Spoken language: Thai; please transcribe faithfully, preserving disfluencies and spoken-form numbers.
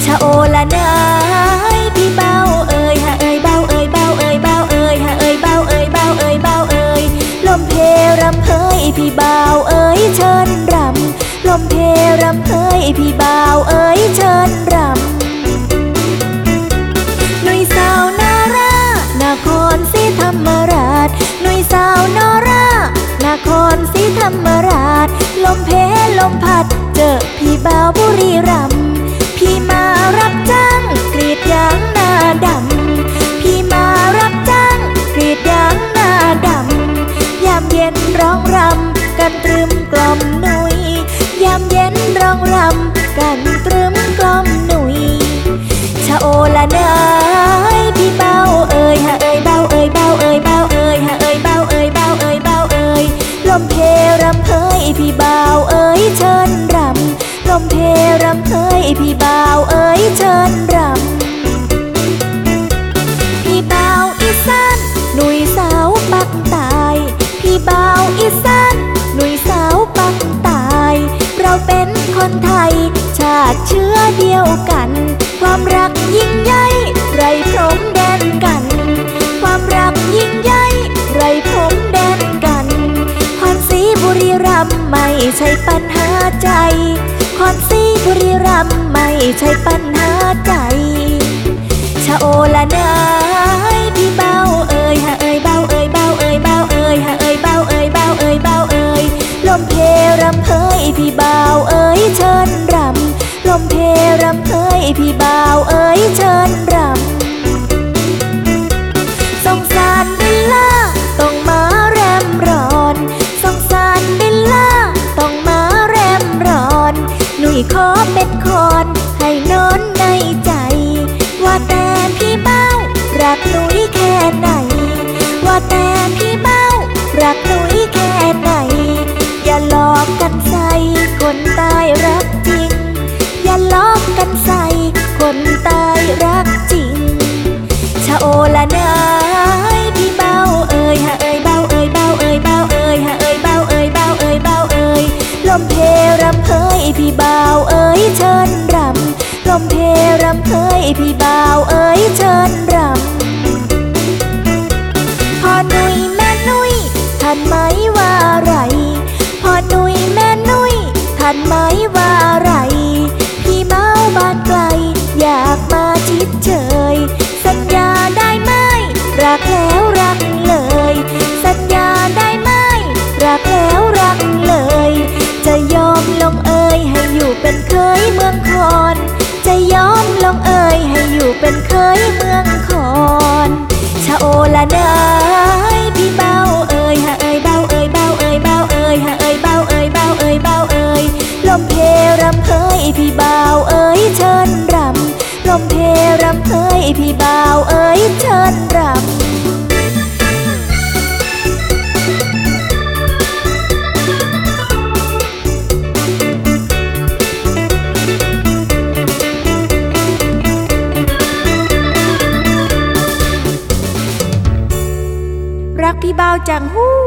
ะโอละนายพี่เบาเอ่ยฮะเอ่ยเบาเอ่ยเบาเอ่ยเบาเอ่ยฮะเอ่ยเบาเอ่ยเบาเอ่ยเบาเอ่ยลมเพรำเพยพี่เบาเอ่ยเชิญรำลมเพรำเพยพี่เบาเอ่ยเชิญรำหนุ่ยสาวนารานครศรีธรรมราชหนุ่ยสาวนารานครศรีธรรมราชลมเพลมพัดเจอพี่เบาบุรีรัมย์พี่มารับจ้างกรีดยางนาดำพี่มารับจ้างกรีดยางนาดำยามเย็นร้องรำกันตรึมกล่อมหนุยยามเย็นร้องรำกันตรึมกล่อมหนุยชะโอละนายพี่เบาเอ่ยฮะเอ่ยเบาเอ่ยเบาเอ่ยเบาเอ่ยฮะเอ่ยเบาเอ่ยเบาเอ่ยเบาเอ่ยลมเพรำเพยพี่เบาเอ่ยเชิญรำลมเพรำเพยพี่เบาเอ่ยเชิญรำพี่เบาอีสานหนุ่ยสาวปักใต้พี่เบาอีสานหนุ่ยสาวปักใต้เราเป็นคนไทยชาติเชื้อเดียวกันความรักยิ่งใหญ่ไรพรมแดนกันความรักยิ่งใหญ่ไรพรมแดนกันคอนศรีบุรีรัมย์ไม่ใช่ปัญหาใจคอนศรีบุรีรัมย์ไม่ใช่ปัญหาใจชะโอละนายพี่เบาเอ่ยฮะเอ่ยเบาเอ่ยเบาเอ่ยเบาเอ่ยฮะเอ่ยเบาเอ่ยเบาเอ่ยเบาเอ่ยลมเพรำเพยพี่เบาเอ่ยเชิญรำลมเพรำเพยพี่เบาเอ่ยเชิญรำสงสารเวลาต้องมาแรมร้อนสงสารเวลาต้องมาแรมร้อนหนุ่ยขอเป็นคนให้นอนในใจว่าแต่พี่เบ้ารักหนุ่ยแค่ไหนว่าแต่พี่เบ้ารักหนุ่ยแค่ไหนอย่าหลอกกันใส่คนตายรักจริงอย่าหลอกกันใส่คนตายรักจริงชะโอละนายพี่เบ้าเอ่ยฮะเอ่ยเบ้าเอ่ยเบ้าเอ่ยเบ้าเอ่ยฮะเอ่ยเบ้าเอ่ยเบ้าเอ่ยเบ้าเอ่ยลมเพรำเพยพี่เบ้าเอ่ยเชิญรำลมเพรำเพยพี่เบ้าเอ่ยเชิญรำพ่อหนุ่ยแม่หนุ่ยท่านไหมว่าไรพ่อหนุ่ยแม่หนุ่ยท่านไหมว่าไรพี่เบ้าบ้านไกลอยากมาชิดเชยสัญญาได้ไหมรักแล้วรักเลยสัญญาได้ไหมรักแล้วรักเลยจะยอมลงเอ่ยให้อยู่เป็นเคยเมืองคอนจะยอมลงเอ่ยให้อยู่เป็นเคยเมืองคอนชะโอละนายพี่เบ้าเอ่ยฮะเอ่ยเบ้าเอ่ยเบ้าเอ่ยเบ้าเอ่ยฮะเอ่ยเบ้าเอ่ยเบ้าเอ่ยเบ้าเอ่ยลมเพรำเพยพี่เบ้าเอ่ยเชิญรำลมเพรำเพยพี่เบ้าเอ่ยเชิญรำรักพี่เบาจังหู้